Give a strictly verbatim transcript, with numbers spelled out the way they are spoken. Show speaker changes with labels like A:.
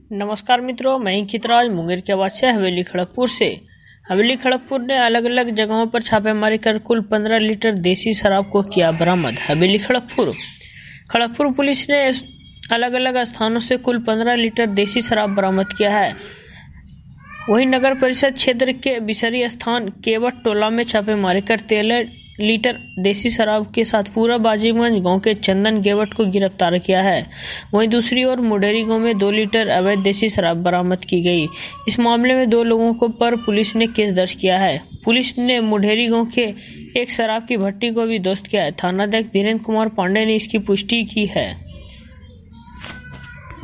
A: नमस्कार मित्रों, मैं खितराज मुंगेर के आवाज से हवेली खड़गपुर से। हवेली खड़गपुर ने अलग अलग जगहों पर छापेमारी कर कुल पंद्रह लीटर देसी शराब को किया बरामद। हवेली खड़गपुर खड़गपुर पुलिस ने अलग अलग स्थानों से कुल पंद्रह लीटर देसी शराब बरामद किया है। वहीं नगर परिषद क्षेत्र के बिसरी स्थान केवट टोला में छापेमारी कर तेरह लीटर देसी शराब के साथ पूरा बाजीगंज गांव के चंदन गेवट को गिरफ्तार किया है। वहीं दूसरी ओर मुढेरी गांव में दो लीटर अवैध देसी शराब बरामद की गई। इस मामले में दो लोगों को पर पुलिस ने केस दर्ज किया है। पुलिस ने मुढेरी गांव के एक शराब की भट्टी को भी ध्वस्त किया है। थानाध्यक्ष धीरेन्द्र कुमार पांडे ने इसकी पुष्टि की है।